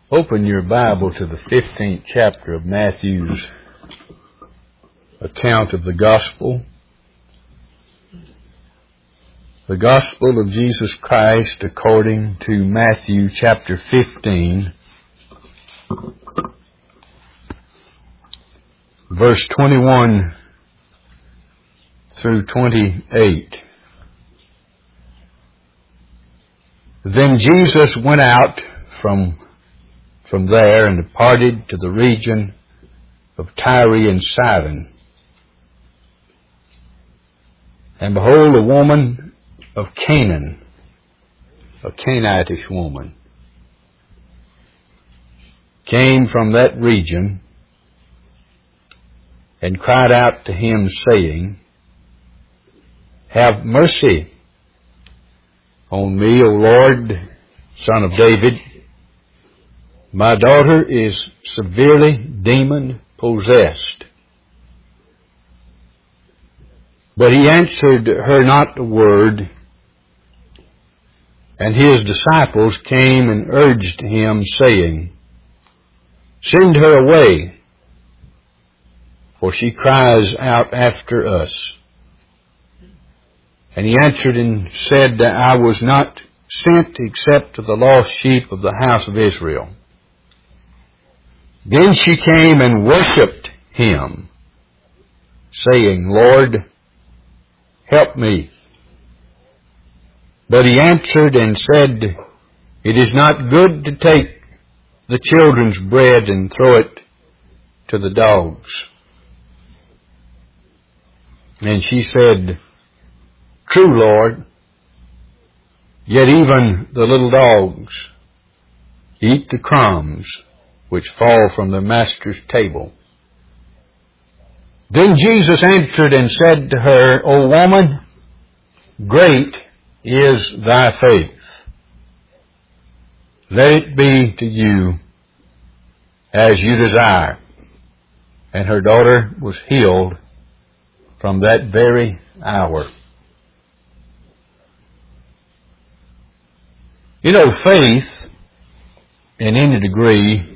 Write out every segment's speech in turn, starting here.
Open your Bible to the 15th chapter of Matthew's account of the Gospel. The Gospel of Jesus Christ according to Matthew chapter 15, verse 21 through 28. Then Jesus went out from there and departed to the region of Tyre and Sidon. And behold, a woman of Canaan, a Canaanitish woman, came from that region and cried out to him, saying, Have mercy on me, O Lord, Son of David. My daughter is severely demon-possessed. But he answered her not a word, and his disciples came and urged him, saying, Send her away, for she cries out after us. And he answered and said, I was not sent except to the lost sheep of the house of Israel. Then she came and worshipped him, saying, Lord, help me. But he answered and said, It is not good to take the children's bread and throw it to the dogs. And she said, True, Lord, yet even the little dogs eat the crumbs which fall from their master's table. Then Jesus answered and said to her, O woman, great is thy faith. Let it be to you as you desire. And her daughter was healed from that very hour. You know, faith, in any degree,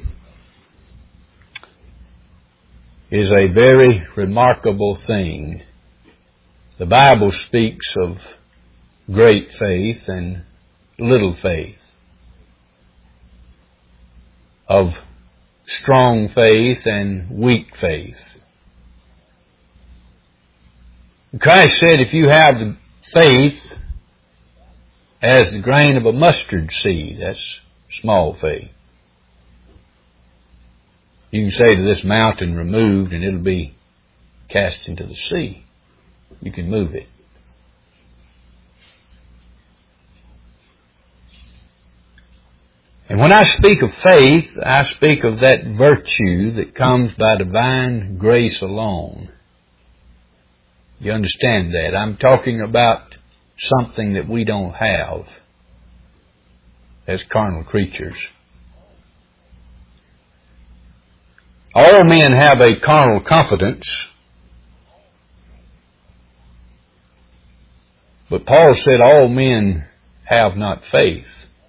is a very remarkable thing. The Bible speaks of great faith and little faith, of strong faith and weak faith. Christ said, if you have the faith as the grain of a mustard seed, that's small faith. You can say to this mountain, removed, and it'll be cast into the sea. You can move it. And when I speak of faith, I speak of that virtue that comes by divine grace alone. You understand that? I'm talking about something that we don't have as carnal creatures. All men have a carnal confidence, but Paul said all men have not faith.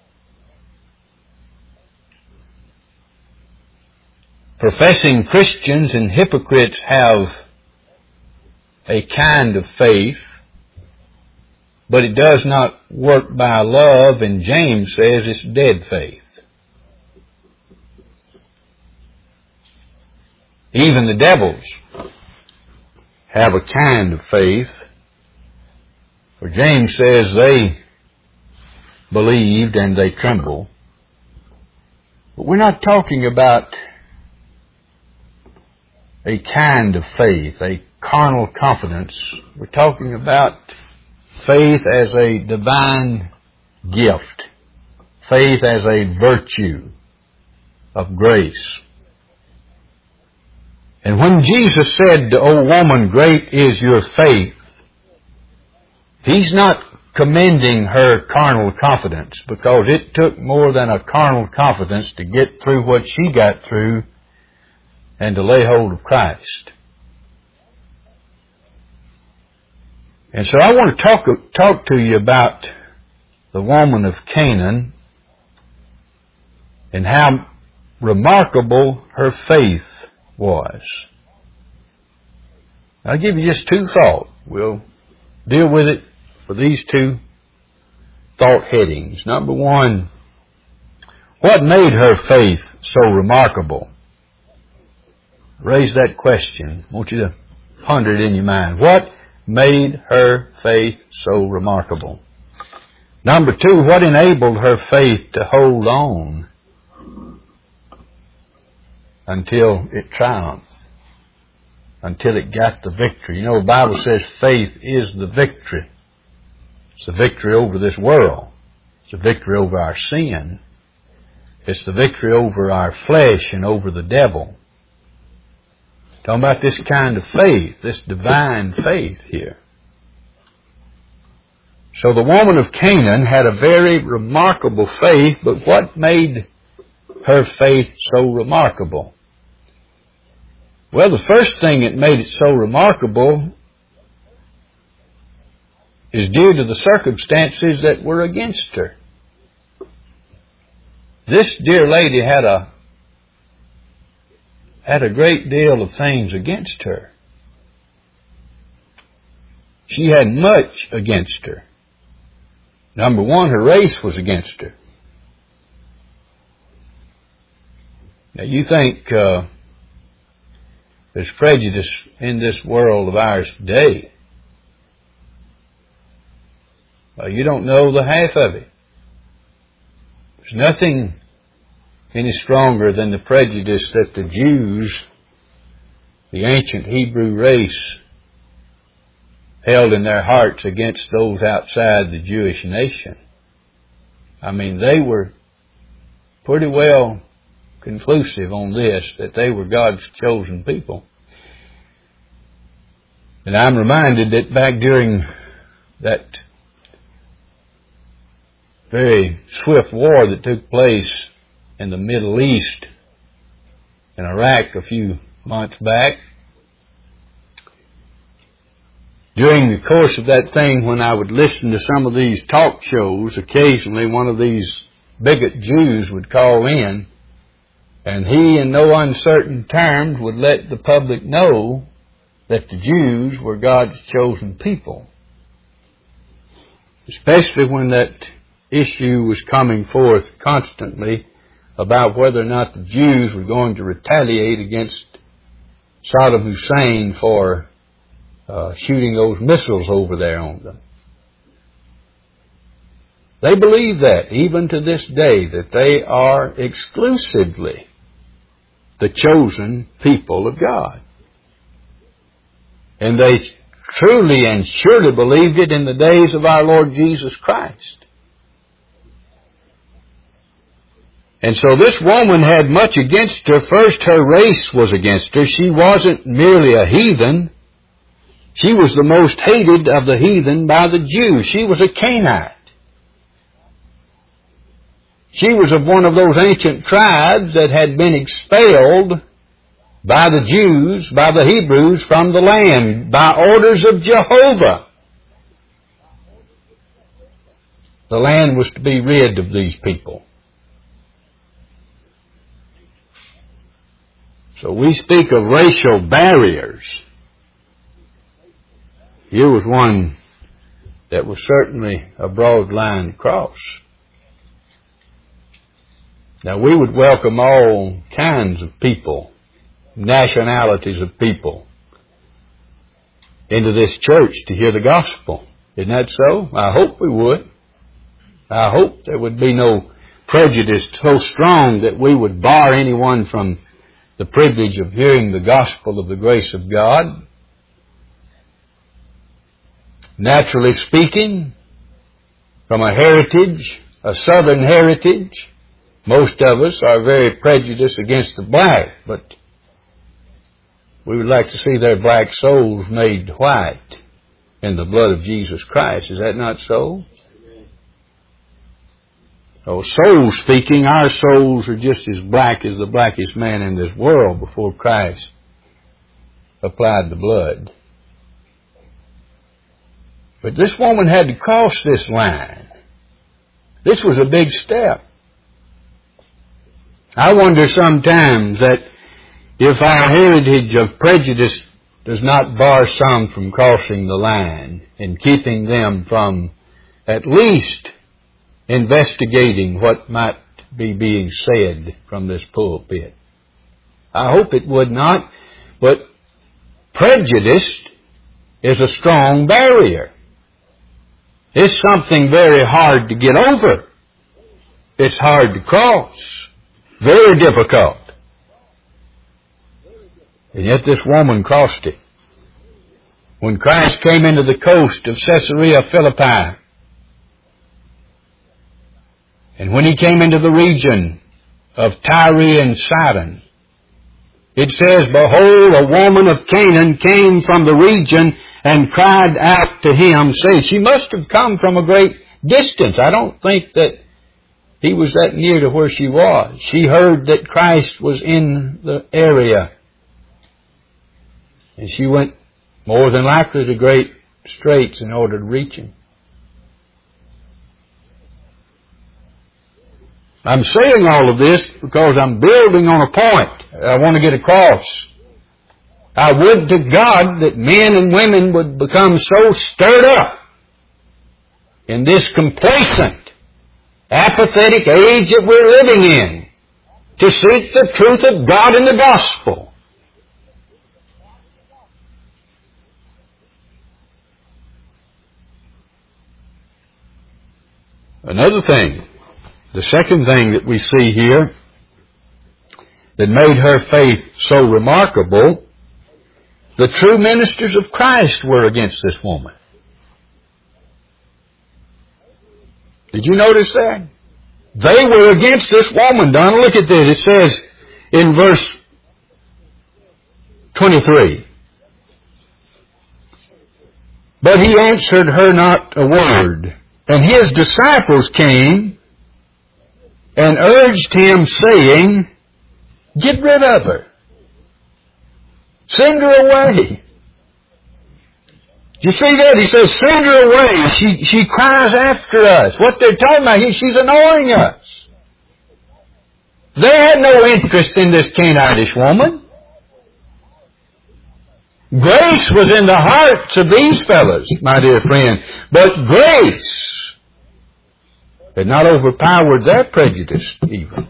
Professing Christians and hypocrites have a kind of faith, but it does not work by love, and James says it's dead faith. Even the devils have a kind of faith, for James says they believed and they tremble. But we're not talking about a kind of faith, a carnal confidence. We're talking about faith as a divine gift, faith as a virtue of grace. And when Jesus said, O woman, great is your faith, He's not commending her carnal confidence, because it took more than a carnal confidence to get through what she got through and to lay hold of Christ. And so I want to talk to you about the woman of Canaan and how remarkable her faith was. I'll give you just two thoughts. We'll deal with it for these two thought headings. Number one, what made her faith so remarkable? Raise that question. I want you to ponder it in your mind. What made her faith so remarkable? Number two, what enabled her faith to hold on until it triumphed, until it got the victory? You know, the Bible says faith is the victory. It's the victory over this world. It's the victory over our sin. It's the victory over our flesh and over the devil. Talking about this kind of faith, this divine faith here. So the woman of Canaan had a very remarkable faith, but what made her faith so remarkable? Well, the first thing that made it so remarkable is due to the circumstances that were against her. This dear lady had a great deal of things against her. She had much against her. Number one, her race was against her. Now you think there's prejudice in this world of ours today. Well, you don't know the half of it. There's nothing any stronger than the prejudice that the Jews, the ancient Hebrew race, held in their hearts against those outside the Jewish nation. I mean, they were pretty well conclusive on this, that they were God's chosen people. And I'm reminded that back during that very swift war that took place in the Middle East, in Iraq a few months back, during the course of that thing, when I would listen to some of these talk shows, occasionally one of these bigot Jews would call in, and he, in no uncertain terms, would let the public know that the Jews were God's chosen people. Especially when that issue was coming forth constantly about whether or not the Jews were going to retaliate against Saddam Hussein for shooting those missiles over there on them. They believe that, even to this day, that they are exclusively the chosen people of God. And they truly and surely believed it in the days of our Lord Jesus Christ. And so this woman had much against her. First, her race was against her. She wasn't merely a heathen. She was the most hated of the heathen by the Jews. She was a Canaanite. She was of one of those ancient tribes that had been expelled by the Jews, by the Hebrews, from the land by orders of Jehovah. The land was to be rid of these people. So we speak of racial barriers. Here was one that was certainly a broad line to cross. Now we would welcome all kinds of people, nationalities of people, into this church to hear the gospel. Isn't that so? I hope we would. I hope there would be no prejudice so strong that we would bar anyone from the privilege of hearing the gospel of the grace of God. Naturally speaking, from a heritage, a southern heritage, most of us are very prejudiced against the black, but we would like to see their black souls made white in the blood of Jesus Christ. Is that not so? Oh, soul speaking, our souls are just as black as the blackest man in this world before Christ applied the blood. But this woman had to cross this line. This was a big step. I wonder sometimes that if our heritage of prejudice does not bar some from crossing the line and keeping them from at least investigating what might be being said from this pulpit. I hope it would not, but prejudice is a strong barrier. It's something very hard to get over. It's hard to cross. Very difficult. And yet this woman crossed it. When Christ came into the coast of Caesarea Philippi, and when He came into the region of Tyre and Sidon, it says, "Behold, a woman of Canaan came from the region and cried out to Him, saying," she must have come from a great distance. I don't think that He was that near to where she was. She heard that Christ was in the area. And she went more than likely to great straits in order to reach Him. I'm saying all of this because I'm building on a point I want to get across. I would to God that men and women would become so stirred up in this complacent, apathetic age that we're living in to seek the truth of God in the gospel. Another thing, the second thing that we see here that made her faith so remarkable, the true ministers of Christ were against this woman. Did you notice that? They were against this woman. Donna, look at this. It says in verse 23, "But He answered her not a word. And His disciples came and urged Him, saying, Get rid of her. Send her away." You see that? He says, send her away. She cries after us. What they're talking about, she's annoying us. They had no interest in this Canaanitish woman. Grace was in the hearts of these fellows, my dear friend. But grace had not overpowered their prejudice even.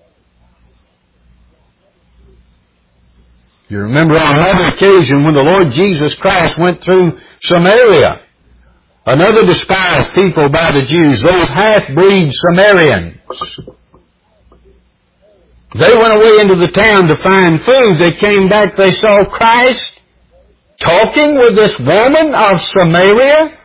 You remember on another occasion when the Lord Jesus Christ went through Samaria, another despised people by the Jews, those half-breed Samaritans. They went away into the town to find food. They came back, they saw Christ talking with this woman of Samaria.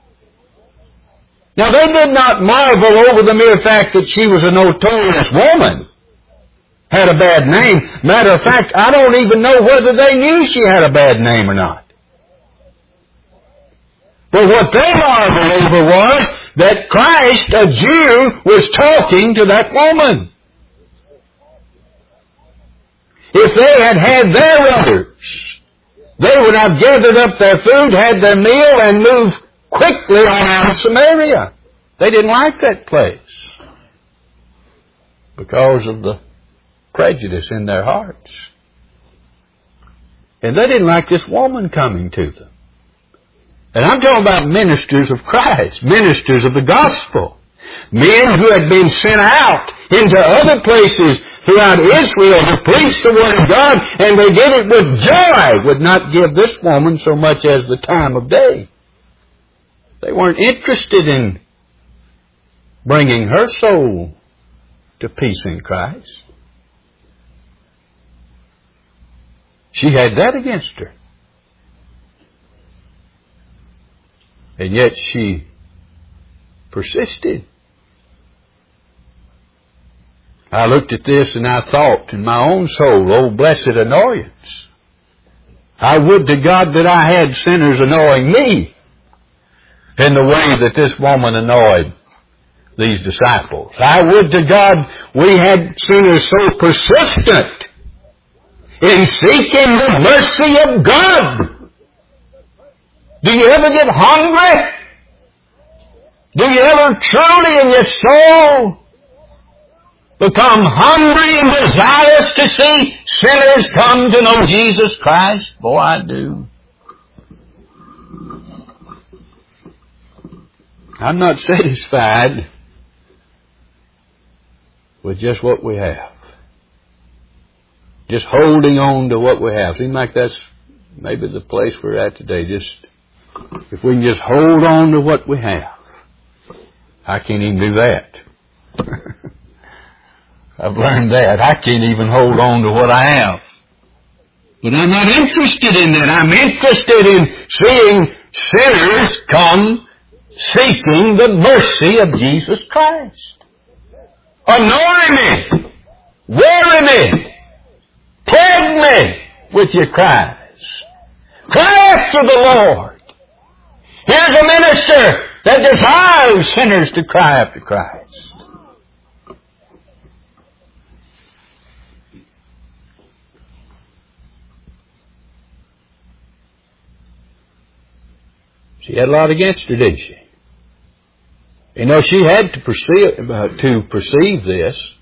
Now they did not marvel over the mere fact that she was a notorious woman, had a bad name. Matter of fact, I don't even know whether they knew she had a bad name or not. But what they marveled over was that Christ, a Jew, was talking to that woman. If they had had their orders, they would have gathered up their food, had their meal, and moved quickly on out of Samaria. They didn't like that place because of the prejudice in their hearts. And they didn't like this woman coming to them. And I'm talking about ministers of Christ, ministers of the gospel, men who had been sent out into other places throughout Israel to preach the Word of God, and they did it with joy, would not give this woman so much as the time of day. They weren't interested in bringing her soul to peace in Christ. She had that against her. And yet she persisted. I looked at this and I thought in my own soul, oh blessed annoyance. I would to God that I had sinners annoying me in the way that this woman annoyed these disciples. I would to God we had sinners so persistent in seeking the mercy of God. Do you ever get hungry? Do you ever truly in your soul become hungry and desirous to see sinners come to know Jesus Christ? Boy, I do. I'm not satisfied with just what we have. Just holding on to what we have. Seems like that's maybe the place we're at today. Just, if we can just hold on to what we have. I can't even do that. I've learned that. I can't even hold on to what I have. But I'm not interested in that. I'm interested in seeing sinners come seeking the mercy of Jesus Christ. Annoy me. Worry me. Plague me with your cries. Cry after the Lord. Here's a minister that desires sinners to cry after Christ. She had a lot against her, didn't she? You know, she had to perceive this.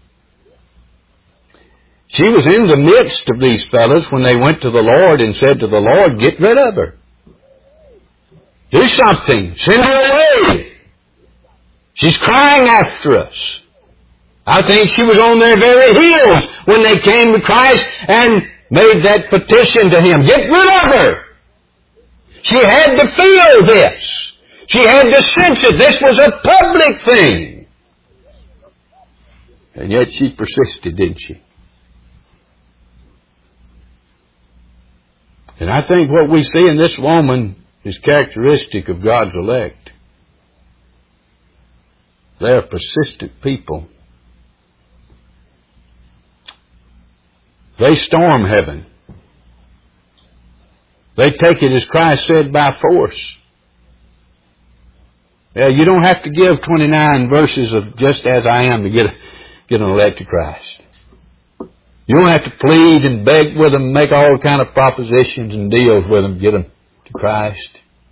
She was in the midst of these fellows when they went to the Lord and said to the Lord, get rid of her. Do something. Send her away. She's crying after us. I think she was on their very heels when they came to Christ and made that petition to Him. Get rid of her. She had to feel this. She had to sense it. This was a public thing. And yet she persisted, didn't she? And I think what we see in this woman is characteristic of God's elect. They are persistent people. They storm heaven. They take it, as Christ said, by force. Yeah, you don't have to give 29 verses of just as I am to get an elect to Christ. You don't have to plead and beg with them, make all kind of propositions and deals with them to get them to Christ.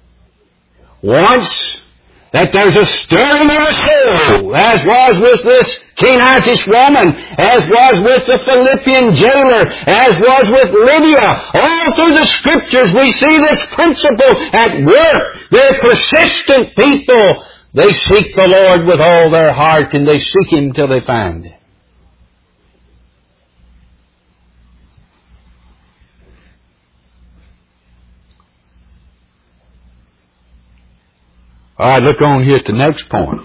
Once that there's a stirring in the soul, as was with this Canaanitish woman, as was with the Philippian jailer, as was with Lydia. All through the Scriptures we see this principle at work. They're persistent people. They seek the Lord with all their heart, and they seek Him till they find Him. All right, look on here at the next point.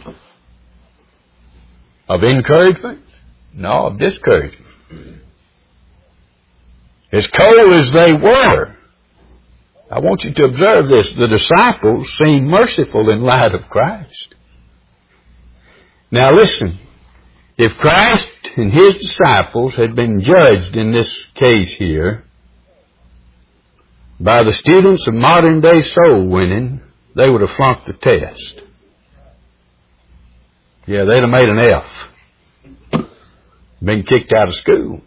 Of encouragement? No, of discouragement. As cold as they were, I want you to observe this. The disciples seemed merciful in light of Christ. Now listen, if Christ and His disciples had been judged in this case here by the students of modern day soul winning, they would have flunked the test. Yeah, they'd have made an F. Been kicked out of school.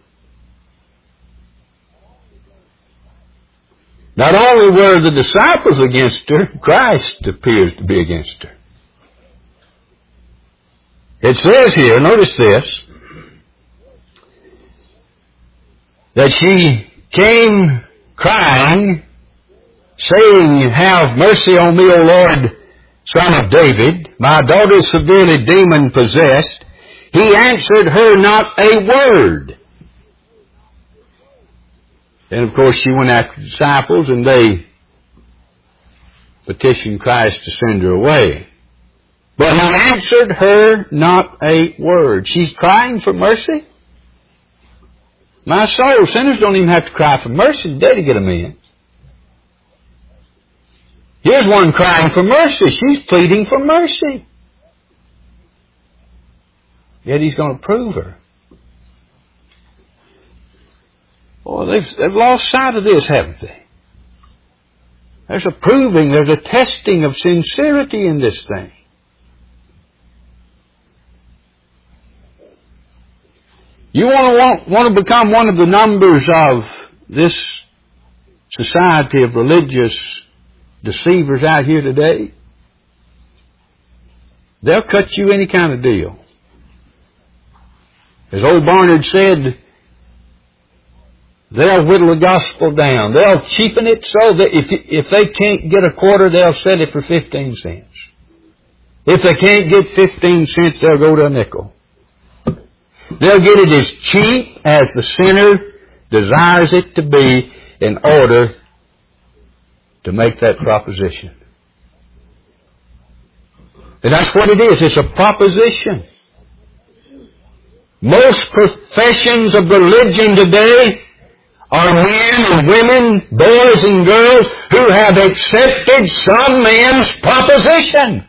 Not only were the disciples against her, Christ appears to be against her. It says here, notice this, that she came crying, saying, have mercy on me, O Lord, Son of David. My daughter is severely demon-possessed. He answered her not a word. Then, of course, she went after the disciples, and they petitioned Christ to send her away. But He answered her not a word. She's crying for mercy. My soul, sinners don't even have to cry for mercy today to get them in. Here's one crying for mercy. She's pleading for mercy. Yet He's going to prove her. Well, they've lost sight of this, haven't they? There's a proving, there's a testing of sincerity in this thing. You want to become one of the numbers of this society of religious deceivers out here today? They'll cut you any kind of deal. As old Barnard said, they'll whittle the gospel down. They'll cheapen it so that if they can't get a quarter, they'll sell it for 15 cents. If they can't get 15 cents, they'll go to a nickel. They'll get it as cheap as the sinner desires it to be in order to make that proposition. And that's what it is. It's a proposition. Most professions of religion today are men and women, boys and girls who have accepted some man's proposition.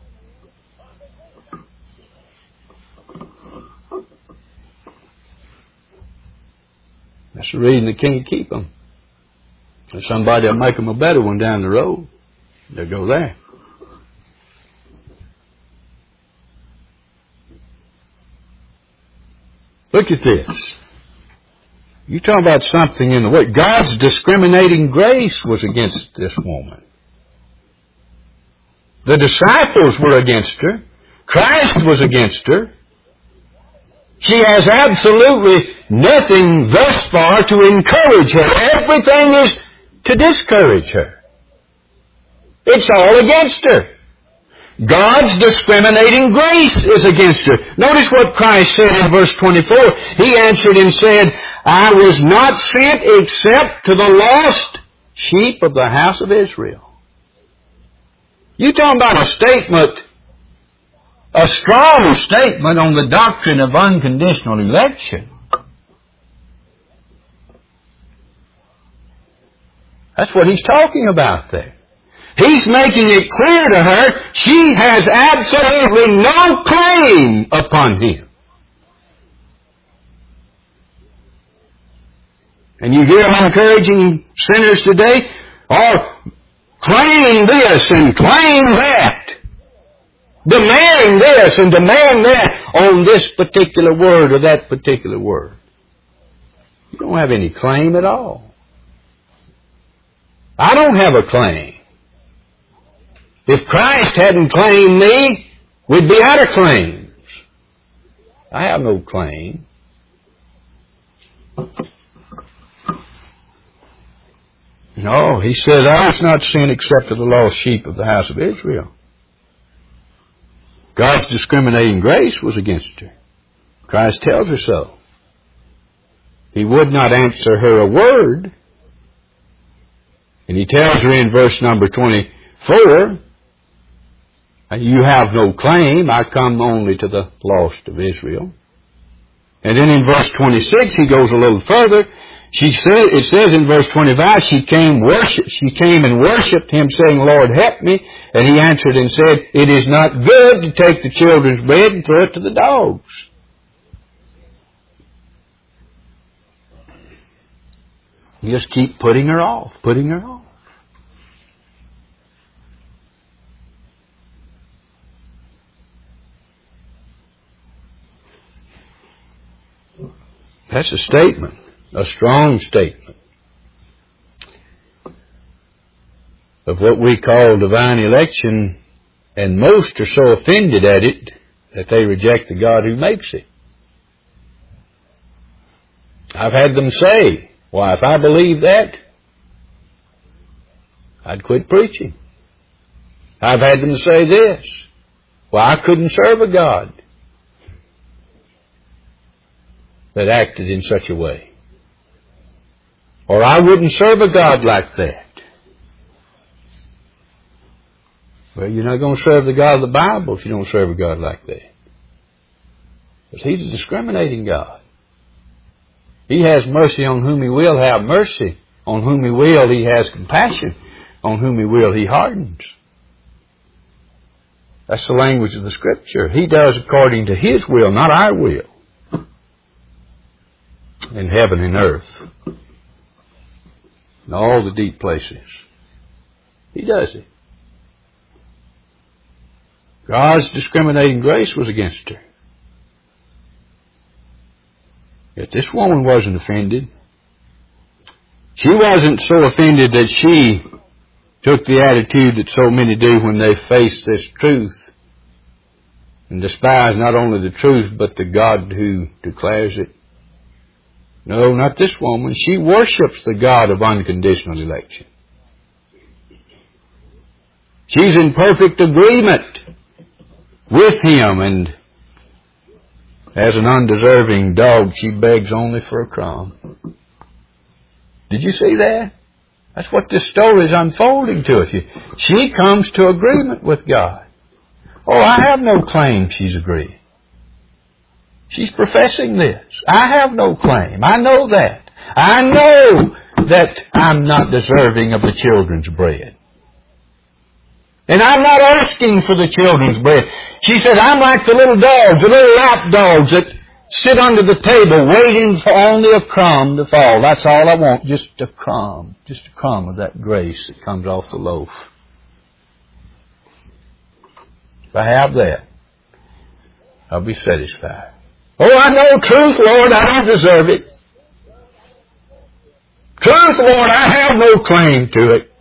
That's the reason they can't keep them. And somebody will make them a better one down the road. They'll go there. Look at this. You talk about something in the way. God's discriminating grace was against this woman. The disciples were against her. Christ was against her. She has absolutely nothing thus far to encourage her. Everything is to discourage her. It's all against her. God's discriminating grace is against her. Notice what Christ said in verse 24. He answered and said, I was not sent except to the lost sheep of the house of Israel. You talking about a statement, a strong statement on the doctrine of unconditional election. That's what he's talking about there. He's making it clear to her she has absolutely no claim upon him. And you hear them encouraging sinners today, or claim this and claim that. Demand this and demand that on this particular word or that particular word. You don't have any claim at all. I don't have a claim. If Christ hadn't claimed me, we'd be out of claims. I have no claim. No, he says, I was not sent except to the lost sheep of the house of Israel. God's discriminating grace was against her. Christ tells her so. He would not answer her a word. And he tells her in verse number 24, you have no claim, I come only to the lost of Israel. And then in verse 26, he goes a little further. It says in verse 25, she came and worshipped him, saying, Lord, help me. And he answered and said, it is not good to take the children's bread and throw it to the dogs. You just keep putting her off. That's a statement, a strong statement of what we call divine election, and most are so offended at it that they reject the God who makes it. I've had them say, why, if I believed that, I'd quit preaching. I've had them say this, well, I couldn't serve a God that acted in such a way. Or I wouldn't serve a God like that. Well, you're not going to serve the God of the Bible if you don't serve a God like that. Because He's a discriminating God. He has mercy on whom He will have mercy. On whom He will, He has compassion. On whom He will, He hardens. That's the language of the Scripture. He does according to His will, not our will. In heaven and earth. In all the deep places. He does it. God's discriminating grace was against her. Yet this woman wasn't offended. She wasn't so offended that she took the attitude that so many do when they face this truth. and despise not only the truth, but the God who declares it. No, not this woman. She worships the God of unconditional election. She's in perfect agreement with Him, and as an undeserving dog, she begs only for a crumb. Did you see that? That's what this story is unfolding to us. She comes to agreement with God. Oh, I have no claim she's agreeing. She's professing this. I have no claim. I know that. I know that I'm not deserving of the children's bread. And I'm not asking for the children's bread. She says, I'm like the little dogs, the little lap dogs that sit under the table waiting for only a crumb to fall. That's all I want, just a crumb of that grace that comes off the loaf. If I have that, I'll be satisfied. Oh, I know truth, Lord, I don't deserve it. Truth, Lord, I have no claim to it.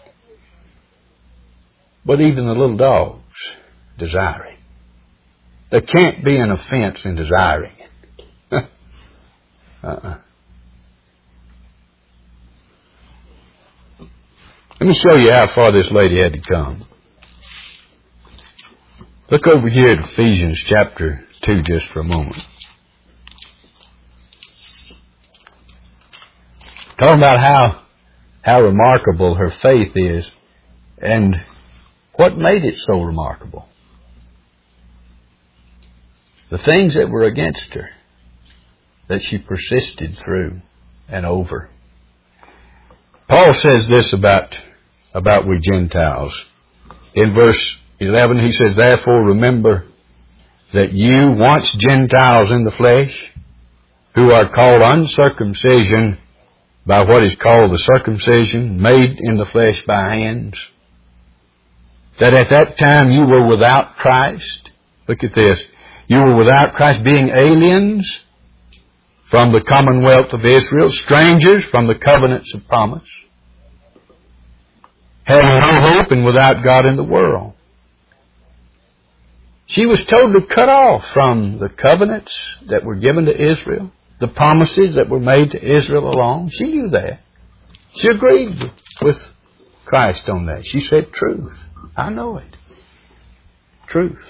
But even the little dogs desire it. There can't be an offense in desiring it. Let me show you how far this lady had to come. Look over here at Ephesians chapter 2 just for a moment. Talking about how remarkable her faith is and what made it so remarkable. The things that were against her that she persisted through and over. Paul says this about we Gentiles. In verse 11 he says, therefore remember that you once Gentiles in the flesh, who are called uncircumcision by what is called the circumcision made in the flesh by hands, that at that time you were without Christ. Look at this. You were without Christ, being aliens from the commonwealth of Israel, strangers from the covenants of promise, having no hope and without God in the world. She was told to cut off from the covenants that were given to Israel, the promises that were made to Israel alone. She knew that. She agreed with Christ on that. She said, truth. I know it. Truth.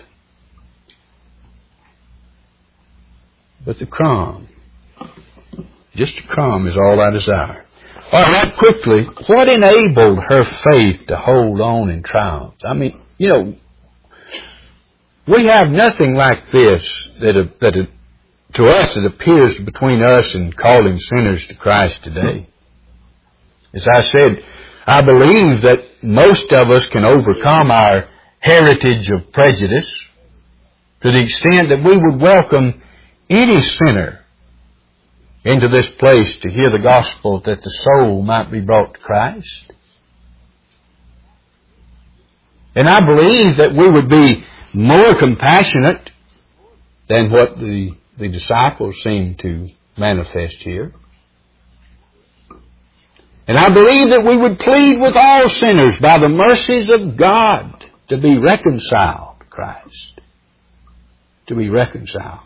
But the crumb, just a crumb is all I desire. All right, quickly, what enabled her faith to hold on in triumph? I mean, we have nothing like this that to us it appears between us and calling sinners to Christ today. As I said, I believe that most of us can overcome our heritage of prejudice to the extent that we would welcome any sinner into this place to hear the gospel that the soul might be brought to Christ. And I believe that we would be more compassionate than what the disciples seem to manifest here. And I believe that we would plead with all sinners by the mercies of God to be reconciled to Christ. To be reconciled.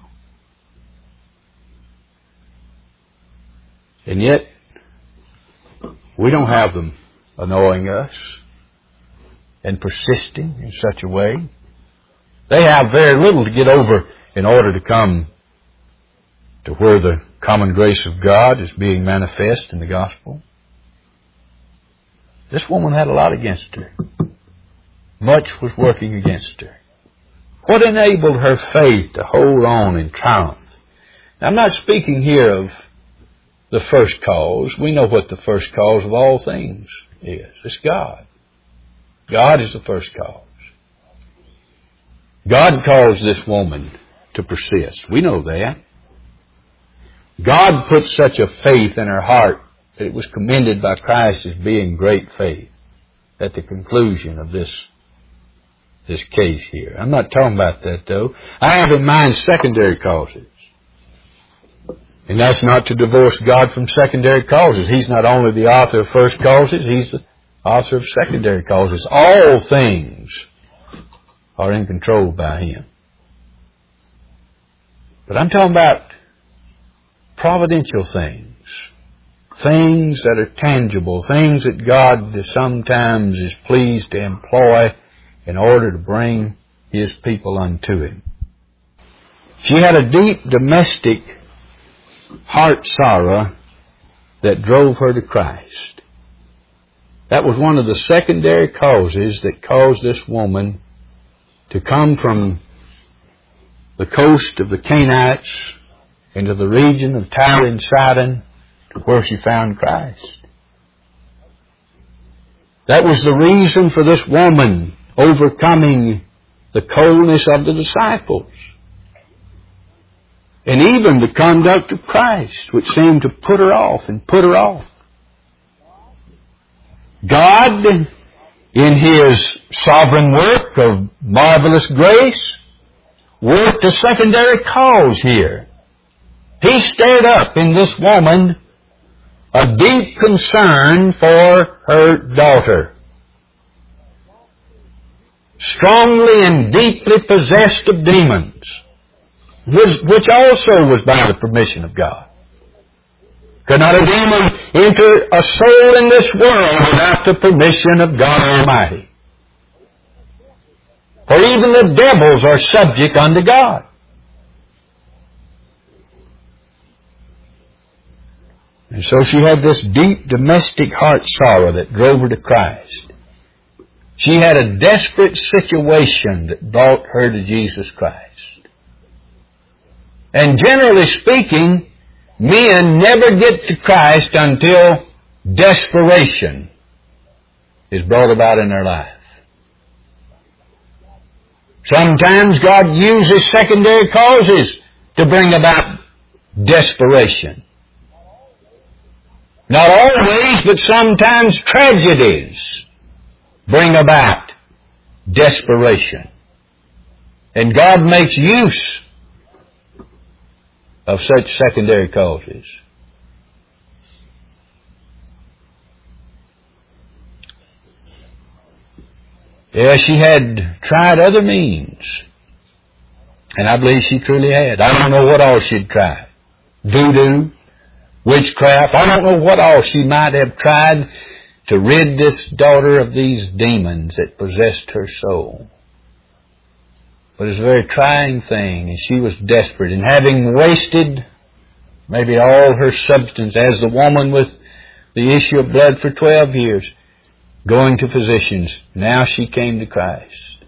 And yet, we don't have them annoying us and persisting in such a way. They have very little to get over in order to come to where the common grace of God is being manifest in the gospel. This woman had a lot against her. Much was working against her. What enabled her faith to hold on in triumph? Now, I'm not speaking here of the first cause. We know what the first cause of all things is. It's God. God is the first cause. God caused this woman to persist. We know that. God put such a faith in her heart that it was commended by Christ as being great faith at the conclusion of this case here. I'm not talking about that, though. I have in mind secondary causes. And that's not to divorce God from secondary causes. He's not only the author of first causes, He's the author of secondary causes. All things are in control by Him. But I'm talking about providential things. Things that are tangible. Things that God sometimes is pleased to employ in order to bring His people unto Him. She had a deep domestic heart sorrow that drove her to Christ. That was one of the secondary causes that caused this woman to come from the coast of the Canaanites into the region of Tyre and Sidon to where she found Christ. That was the reason for this woman overcoming the coldness of the disciples. And even the conduct of Christ, which seemed to put her off and put her off. God, in His sovereign work of marvelous grace, worked a secondary cause here. He stirred up in this woman a deep concern for her daughter. Strongly and deeply possessed of demons, which also was by the permission of God. Could not a demon enter a soul in this world without the permission of God Almighty? For even the devils are subject unto God. And so she had this deep domestic heart sorrow that drove her to Christ. She had a desperate situation that brought her to Jesus Christ. And generally speaking, men never get to Christ until desperation is brought about in their life. Sometimes God uses secondary causes to bring about desperation. Not always, but sometimes tragedies bring about desperation. And God makes use of such secondary causes. Yeah, she had tried other means. And I believe she truly had. I don't know what all she'd tried. Voodoo, witchcraft. I don't know what all she might have tried to rid this daughter of these demons that possessed her soul. But it was a very trying thing, and she was desperate. And having wasted maybe all her substance, as the woman with the issue of blood for 12 years, going to physicians, now she came to Christ.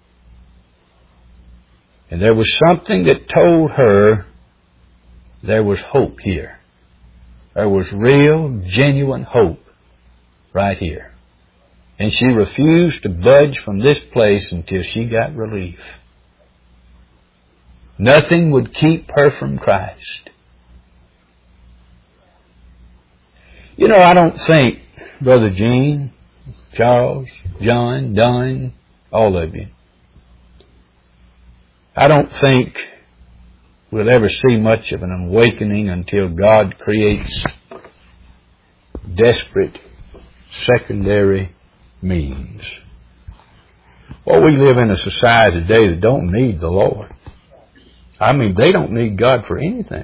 And there was something that told her there was hope here. There was real, genuine hope right here. And she refused to budge from this place until she got relief. Nothing would keep her from Christ. You know, I don't think, Brother Gene, Charles, John, Don, all of you, I don't think we'll ever see much of an awakening until God creates desperate secondary means. Well, we live in a society today that don't need the Lord. I mean, they don't need God for anything.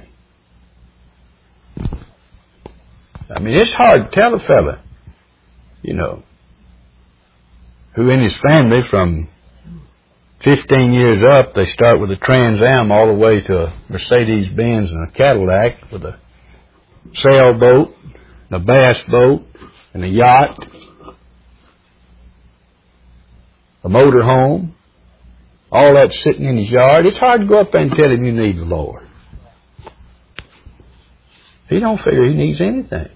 I mean, it's hard to tell a fella, you know, who in his family from 15 years up, they start with a Trans Am all the way to a Mercedes-Benz and a Cadillac with a sailboat, and a bass boat, and a yacht, a motor home, all that sitting in his yard. It's hard to go up there and tell him you need the Lord. He don't figure he needs anything.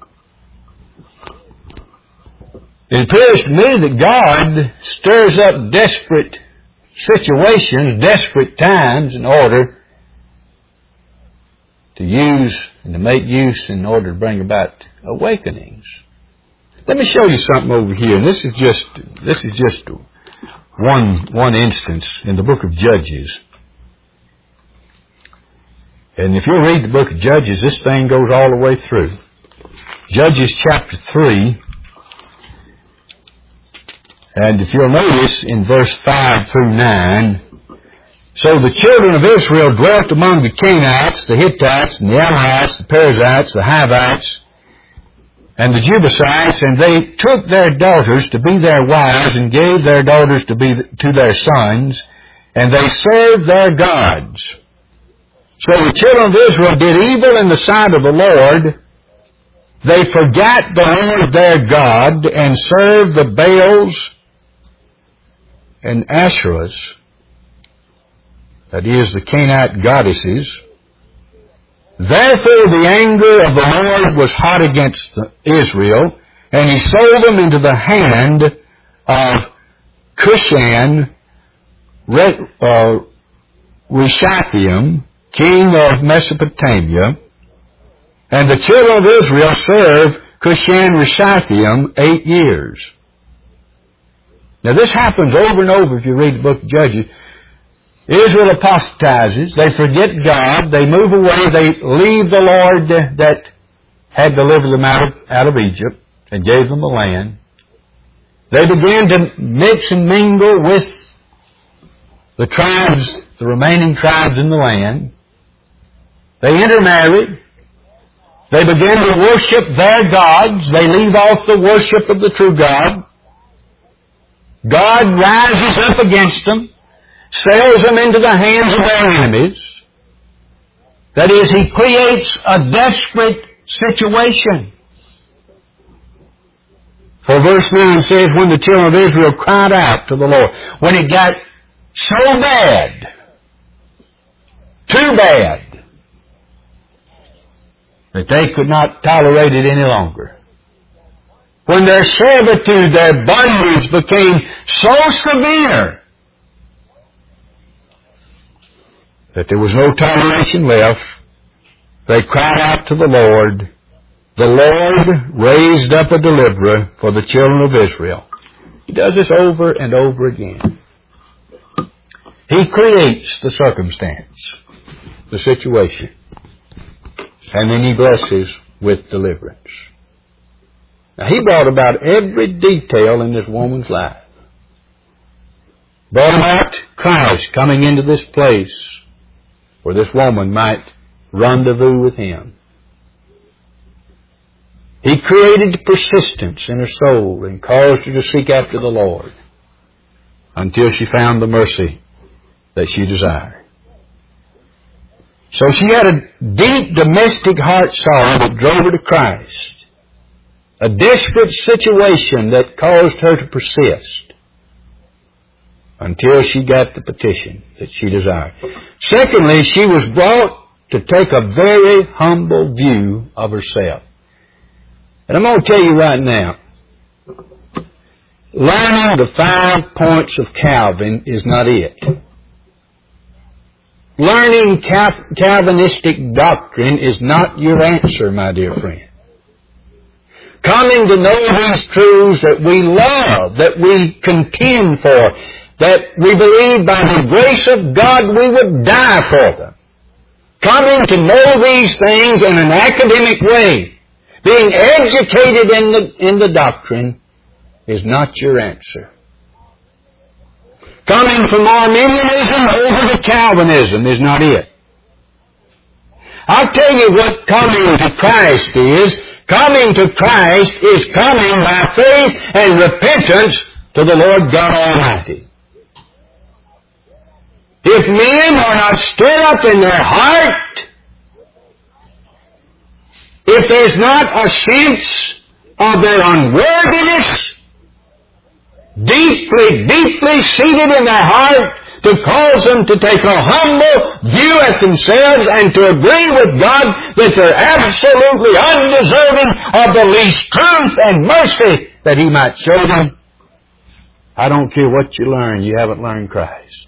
It appears to me that God stirs up desperate situations, desperate times in order to use and to make use in order to bring about awakenings. Let me show you something over here. And this is just one instance in the book of Judges. And if you read the book of Judges, this thing goes all the way through. Judges chapter 3. And if you'll notice in verse 5 through 9, So the children of Israel dwelt among the Canaanites, the Hittites, and the Amorites, the Perizzites, the Hivites, and the Jebusites, and they took their daughters to be their wives and gave their daughters to their sons, and they served their gods. So the children of Israel did evil in the sight of the Lord. They forgot the Lord their God and served the Baals and Asherahs, that is, the Canaanite goddesses. Therefore the anger of the Lord was hot against Israel, and he sold them into the hand of Cushan Rishathaim, king of Mesopotamia. And the children of Israel served Cushan Rishathaim 8 years. Now this happens over and over if you read the book of Judges. Israel apostatizes, they forget God, they move away, they leave the Lord that had delivered them out of Egypt and gave them the land. They began to mix and mingle with the tribes, the remaining tribes in the land. They intermarried. They began to worship their gods. They leave off the worship of the true God. God rises up against them, sells them into the hands of their enemies. That is, he creates a desperate situation. For verse 9 says, when the children of Israel cried out to the Lord, when it got so bad, too bad, that they could not tolerate it any longer. When their servitude, their bondage became so severe that there was no toleration left, they cried out to the Lord. The Lord raised up a deliverer for the children of Israel. He does this over and over again. He creates the circumstance, the situation, and then he blesses with deliverance. Now he brought about every detail in this woman's life. Brought about Christ coming into this place where this woman might rendezvous with him. He created persistence in her soul and caused her to seek after the Lord until she found the mercy that she desired. So she had a deep domestic heart sorrow that drove her to Christ. A desperate situation that caused her to persist until she got the petition that she desired. Secondly, she was brought to take a very humble view of herself. And I'm going to tell you right now, learning the 5 points of Calvin is not it. Learning Calvinistic doctrine is not your answer, my dear friend. Coming to know these truths that we love, that we contend for, that we believe by the grace of God we would die for them. Coming to know these things in an academic way, being educated in the doctrine, is not your answer. Coming from Arminianism over to Calvinism is not it. I'll tell you what coming to Christ is. Coming to Christ is coming by faith and repentance to the Lord God Almighty. If men are not stirred up in their heart, if there's not a sense of their unworthiness, deeply, deeply seated in their heart to cause them to take a humble view at themselves and to agree with God that they're absolutely undeserving of the least truth and mercy that He might show them. I don't care what you learn, you haven't learned Christ.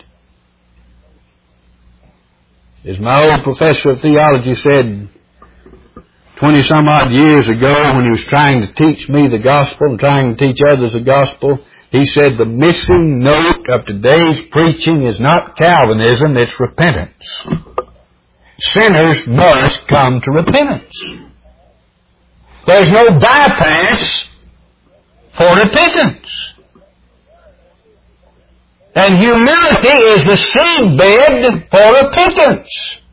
As my old professor of theology said 20-some odd years ago when he was trying to teach me the gospel and trying to teach others the gospel, he said the missing note of today's preaching is not Calvinism, it's repentance. Sinners must come to repentance. There's no bypass for repentance. And humility is the seedbed for repentance.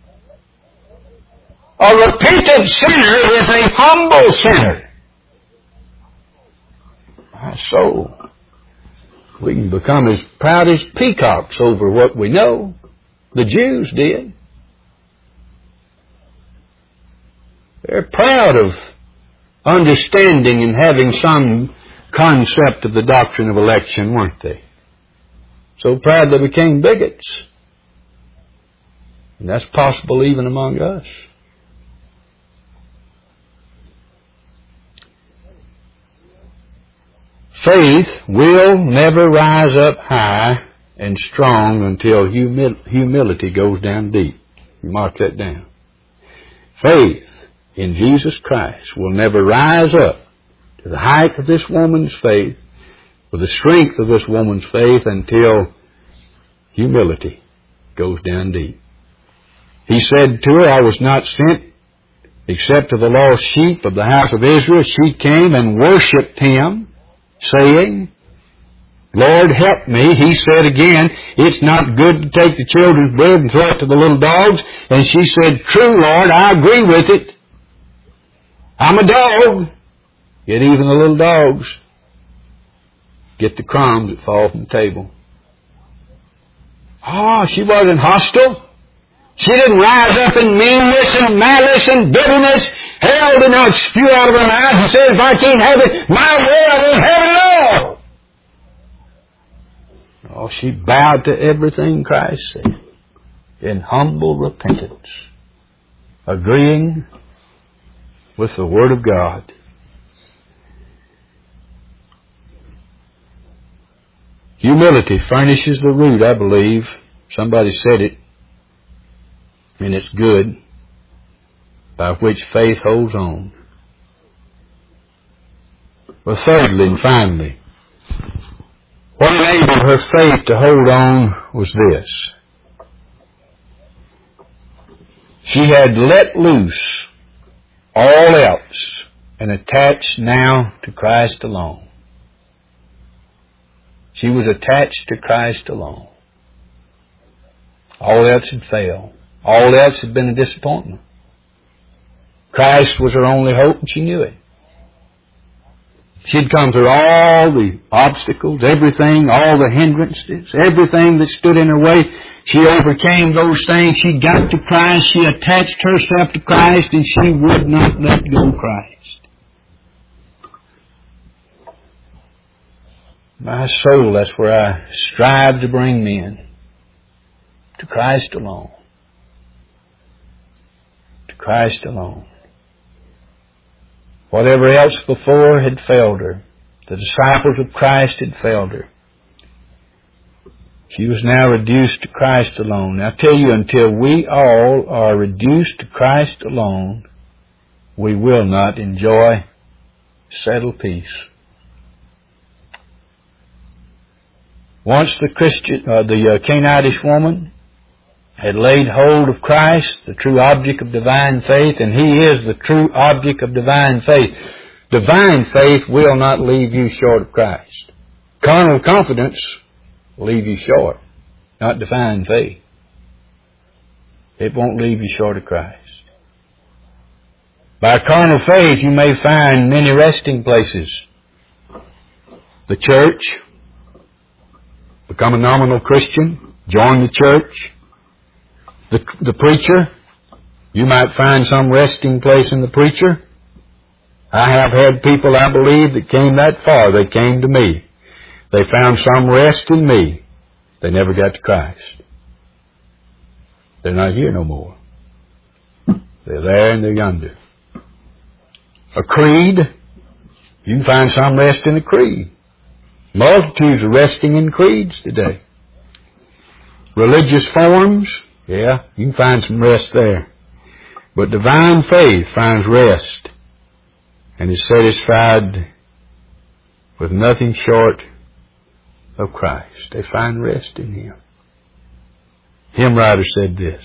A repentant sinner is a humble sinner. So, we can become as proud as peacocks over what we know. The Jews did. They're proud of understanding and having some concept of the doctrine of election, weren't they? So proud they became bigots. And that's possible even among us. Faith will never rise up high and strong until humility goes down deep. You mark that down. Faith in Jesus Christ will never rise up to the height of this woman's faith, with the strength of this woman's faith, until humility goes down deep. He said to her, I was not sent except to the lost sheep of the house of Israel. She came and worshipped Him, saying, Lord, help me. He said again, it's not good to take the children's bread and throw it to the little dogs. And she said, true, Lord, I agree with it. I'm a dog. Yet even the little dogs get the crumbs that fall from the table. She wasn't hostile. She didn't rise up in meanness and malice and bitterness. Hell did not spew out of her mouth and say, if I can't have it my way, I won't have it at all. She bowed to everything Christ said in humble repentance, agreeing with the Word of God. Humility furnishes the root, I believe. Somebody said it, and it's good, by which faith holds on. Well, thirdly and finally, what enabled her faith to hold on was this. She had let loose all else and attached now to Christ alone. She was attached to Christ alone. All else had failed. All else had been a disappointment. Christ was her only hope, and she knew it. She'd come through all the obstacles, everything, all the hindrances, everything that stood in her way. She overcame those things. She got to Christ. She attached herself to Christ, and she would not let go of Christ. My soul, that's where I strive to bring men. To Christ alone. To Christ alone. Whatever else before had failed her. The disciples of Christ had failed her. She was now reduced to Christ alone. I tell you, until we all are reduced to Christ alone, we will not enjoy settled peace. Once the Canaanitish woman had laid hold of Christ, the true object of divine faith, and He is the true object of divine faith. Divine faith will not leave you short of Christ. Carnal confidence will leave you short, not divine faith. It won't leave you short of Christ. By carnal faith you may find many resting places. The church, become a nominal Christian, join the church. The preacher, you might find some resting place in the preacher. I have had people, I believe, that came that far. They came to me. They found some rest in me. They never got to Christ. They're not here no more. They're there and they're yonder. A creed, you can find some rest in a creed. Multitudes are resting in creeds today. Religious forms, yeah, you can find some rest there. But divine faith finds rest and is satisfied with nothing short of Christ. They find rest in Him. Hymn writer said this,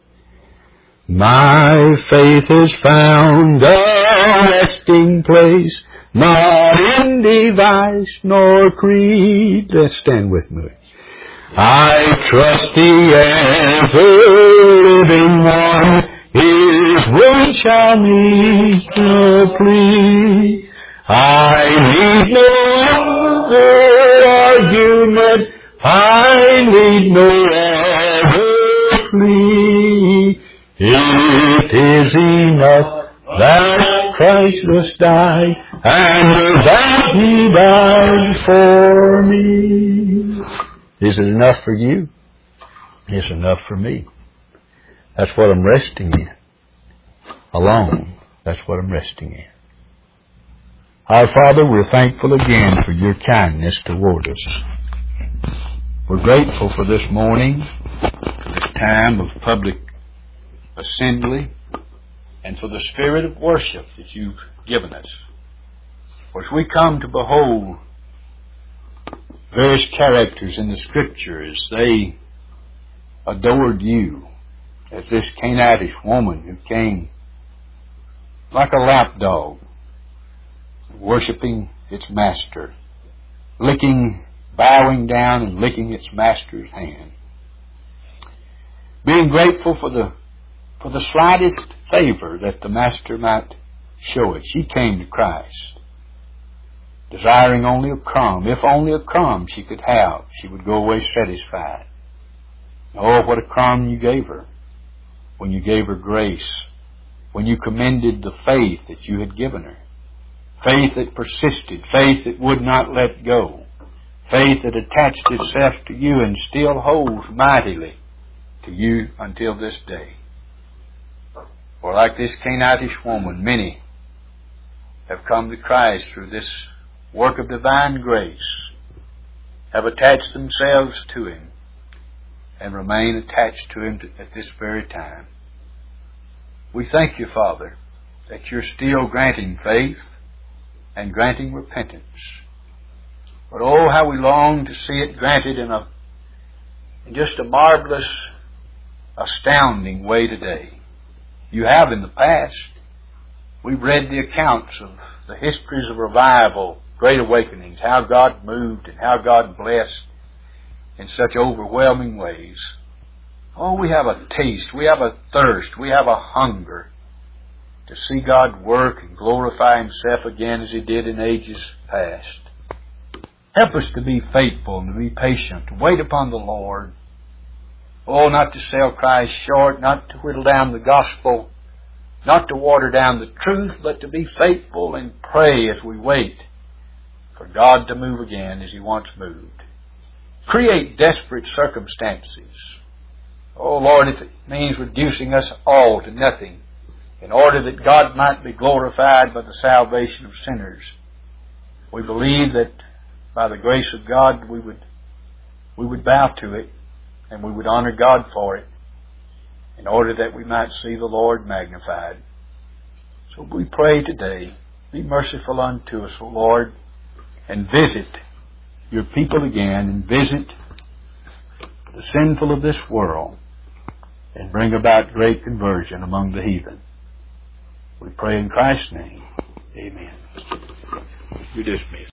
my faith has found a resting place, not in device nor creed. Let's stand with me. I trust the ever-living one, His word shall meet the plea. I need no other argument, I need no other plea. It is enough that Christ must die, and that He died for me. Is it enough for you? It's enough for me. That's what I'm resting in. Alone. That's what I'm resting in. Our Father, we're thankful again for your kindness toward us. We're grateful for this morning, for this time of public assembly, and for the spirit of worship that you've given us. For as we come to behold various characters in the Scriptures, they adored you, as this Canaanitish woman who came like a lapdog, worshiping its master, bowing down and licking its master's hand, being grateful for the slightest favor that the master might show it. She came to Christ, desiring only a crumb. If only a crumb she could have, she would go away satisfied. Oh, what a crumb you gave her when you gave her grace, when you commended the faith that you had given her. Faith that persisted, faith that would not let go, faith that attached itself to you and still holds mightily to you until this day. For like this Canaanitish woman, many have come to Christ through this work of divine grace, have attached themselves to Him, and remain attached to Him at this very time. We thank you, Father, that you're still granting faith and granting repentance. But oh, how we long to see it granted in just a marvelous, astounding way today. You have in the past. We've read the accounts of the histories of revival, great awakenings, how God moved and how God blessed in such overwhelming ways. Oh, we have a taste, we have a thirst, we have a hunger to see God work and glorify Himself again as He did in ages past. Help us to be faithful and to be patient, to wait upon the Lord. Oh, not to sell Christ short, not to whittle down the gospel, not to water down the truth, but to be faithful and pray as we wait for God to move again as He once moved. Create desperate circumstances. Oh, Lord, if it means reducing us all to nothing, in order that God might be glorified by the salvation of sinners, we believe that by the grace of God we would bow to it, and we would honor God for it, in order that we might see the Lord magnified. So we pray today, be merciful unto us, O Lord, and visit your people again, and visit the sinful of this world, and bring about great conversion among the heathen. We pray in Christ's name. Amen. You're dismissed.